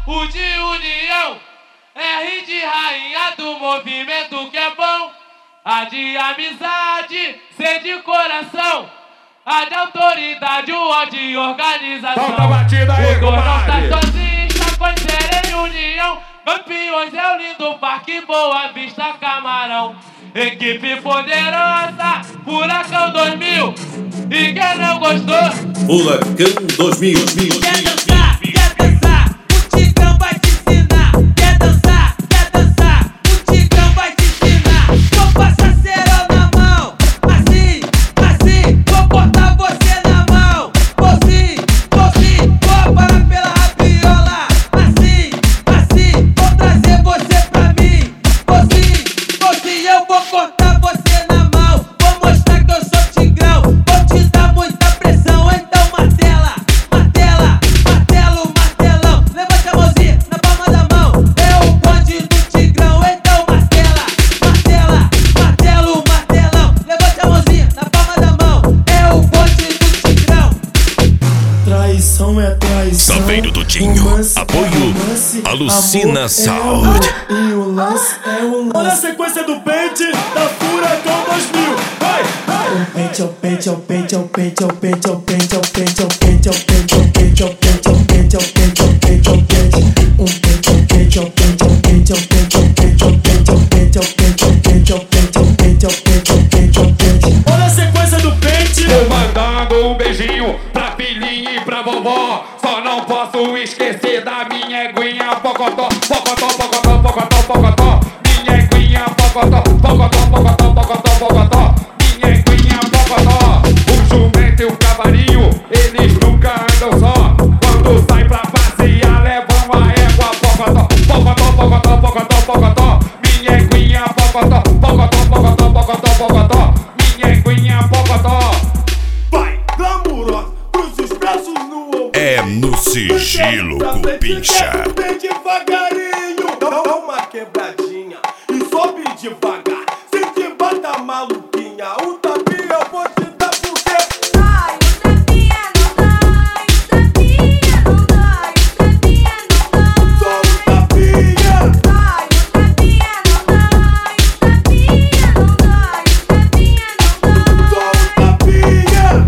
U de união, R de rainha do movimento que é bom. A de amizade, C de coração. A de autoridade, o O de organização. Solta a batida aí, o Dor não tá compadre. sozinho, está com em união. Campeões é o lindo parque, Boa Vista, Camarão. Equipe poderosa, Furacão 2000. E quem não gostou? Furacão 2000. Quer dançar? Quer dançar? O Tigrão vai te ensinar. Quer dançar? Quer dançar? O Tigrão vai te ensinar. Vou passar cerol na mão. Assim, assim, vou botar você na mão. Vou sim, vou parar pela rabiola. Assim, assim, vou trazer você pra mim. Vou sim, eu vou cortar você na mão. Vou mostrar que eu sou Tigrão. Vou te dar muita pressão, então martela, martela, martelo, martelão. Levanta a mãozinha na palma da mão. É o bonde do Tigrão, então martela, martela, martelo, martelão. Levanta a mãozinha na palma da mão. É o bonde do Tigrão. Traição é traição. Saveiro do Dinho. Romance Apoio é romance. Alucina Amor Sound. É amor, e o lance é o lance. Olha a sequência do pente da Furacão 2000. Vai, vai. O pente é o pente, é o pente, é o pente, é o pente, é o pente, é o pente, é o pente, é o pente, é o pente, é o pente, é o pente, é o pente, é o pente, é o pente. Um pente é o pente, é o pente, é o pente, é o pente, é o pente, é o pente, é o pente, é o pente, é o pente, é o pente, é o pente, é o pente, é o pente, é o pente. Olha a sequência do pente. Tô mandando um beijinho pra filhinha e pra vovó. Só não posso esquecer da minha eguinha Pocotó, Pocotó, Pocotó, Pocotó, Pocotó. Minha eguinha Pocotó, Pocotó, Pocotó, Pocotó, Pocotó. Minha eguinha Pocotó. O jumento e o cavalinho, eles nunca andam só. Quando sai pra passear, levam a égua Pocotó, Pocotó, Pocotó, Pocotó, Pocotó. Minha eguinha Pocotó, Pocotó, Pocotó, Pocotó, Pocotó. Minha eguinha Pocotó. Vai, glamurosa, cruza os braços no ombro. É no sigilo, cupincha. Vem devagarinho, dá uma quebradinha e sobe devagar. Se te bata maluquinha, o tapinha eu vou te dar porque Ai, o tapinha não dá, o tapinha não dá, o tapinha não dá. só o tapinha. Ai, o tapinha não dá, o tapinha não dá, o tapinha não dá. Só o tapinha.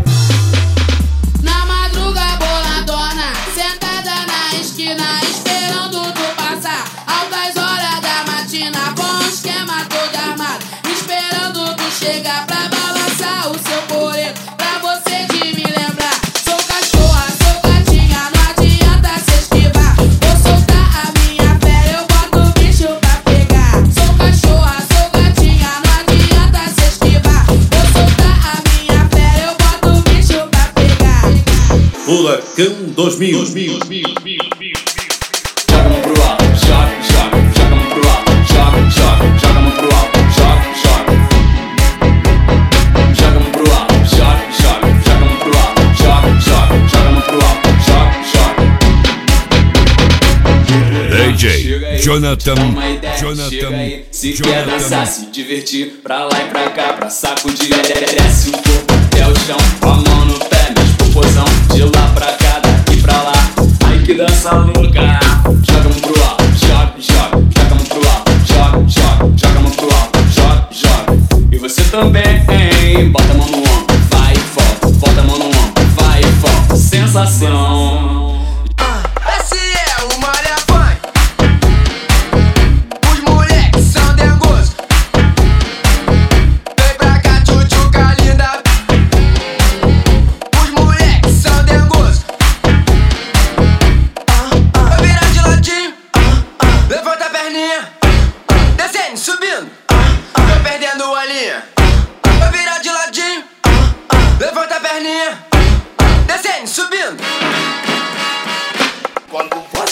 Na madruga boladona, sentada na esquina, esperando tu passar. Altas horas da matina, com o esquema todo armado, esperando tu chegar pra balançar o seu coreto, pra você de me lembrar. Sou cachorra, sou gatinha, não adianta se esquivar. Vou soltar a minha fé, eu boto o bicho pra pegar. Sou cachorra, sou gatinha, não adianta se esquivar. Vou soltar a minha fé, eu boto o bicho pra pegar. Furacão 2000. Joga a mão pro alto, joga, joga, joga a mão pro alto, joga, joga, joga a mão pro alto, joga, joga. Joga a mão pro alto, joga, joga, joga a mão pro alto, joga, joga, joga a mão pro alto, joga, joga. DJ Chega aí, Jonathan, dá uma ideia, Jonathan, chega aí. Se quer Jonathan. dançar, se divertir, pra lá e pra cá, pra sacudir, desce o corpo até o chão, com a mão no pé, mexe popozão, de lá pra cá, daqui pra lá. Ai que dança louca. Joga a mão pro alto, joga, joga, joga a mão pro alto, joga, joga, joga a mão pro alto, joga, joga. E você também, hein? Bota a mão no ombro, vai e volta, bota a mão no ombro, vai e volta. Sensação. Esse é o Maria Funk. Os moleques são dengosos. Vem pra cá, tchutchuca linda. Os moleques são dengosos. Vai virar de ladinho. Levanta a perninha. Descendo, subindo. Tô perdendo a linha. Vai virar de ladinho. Levanta a perninha. Descendo, subindo. Quando você